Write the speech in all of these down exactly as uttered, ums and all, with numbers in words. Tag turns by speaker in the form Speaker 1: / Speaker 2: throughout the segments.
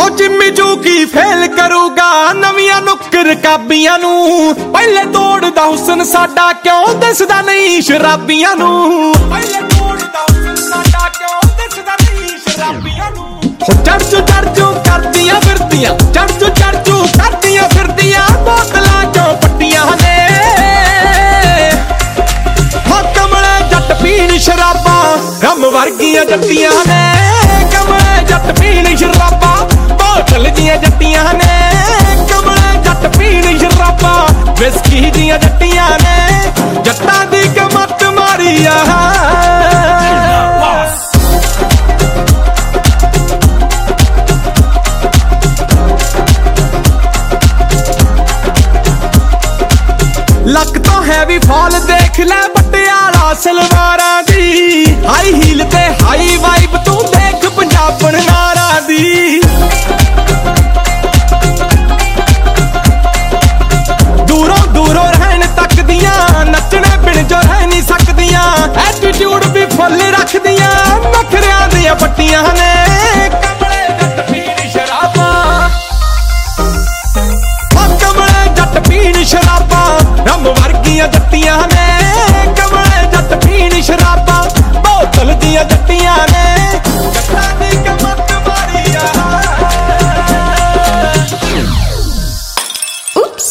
Speaker 1: हो जिम्मी जू की फेल करूगा नवियां नुक्कर काबियां नू पहले तोड़दा हुसन साडा क्यों दसदा नहीं शराबियां नू पहले तोड़दा हुसन साडा क्यों दसदा नहीं शराबियां नू हो चढ़ चढ़ चू करदियां फिरदियां चढ़ चू चढ़ चू करदियां फिरदियां बोतलां चों पट्टियां ने हो कमले जट पीण शराबां रम वर्गियां जट्टियां ने कमले जट पीण शराबां बोतल दियां जट्टियां ने कमले जट पीण शराबां विस्की दियां जट्टियां ने जट्टां दी कमत मारी आ लक तो हैवी फॉल देख ले पटियाला सलवारां दी हाई हील ते हाई वाइब तू देख पंजाबण नारां दी दूरों दूरों रहन तकदियां नचने बिन जो रह नहीं सकदियां एटीट्यूड भी फुल रखदियां नखरियां दियां पट्टियां ने कमले जट पीण शराबां कमले जट पीण शराबां रम वर्गियां जट्टियां ने कमले जट पीण शराबां बोतल दियां जट्टियां ने जट्टां दी कमत मारी आ
Speaker 2: Oops.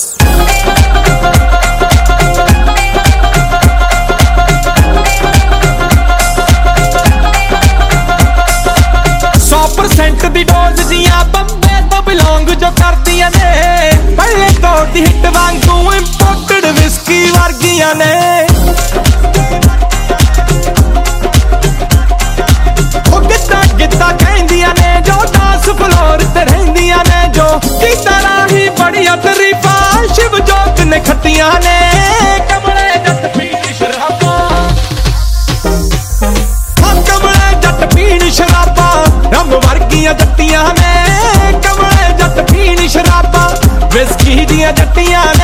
Speaker 1: सौ परसेंट दी डोज जियां बंबे तो बिलोंग जो करदियां ने पहले तो दी हिट वांगू इंपोर्टेड विस्की वर्गियां ने ओ गिद्दा गिद्दा कहंदियां ने जो डांस फ्लोर ते रहंदियां ने जो की तरह ही बड़िया तरीफा शिव जोत ने खट्टियां ने कमले जट पीण शराबां कमले जट पीण शराबां रम वर्गियां जट्टियां ने कमले जट पीण शराबां विस्की दियां जट्टियां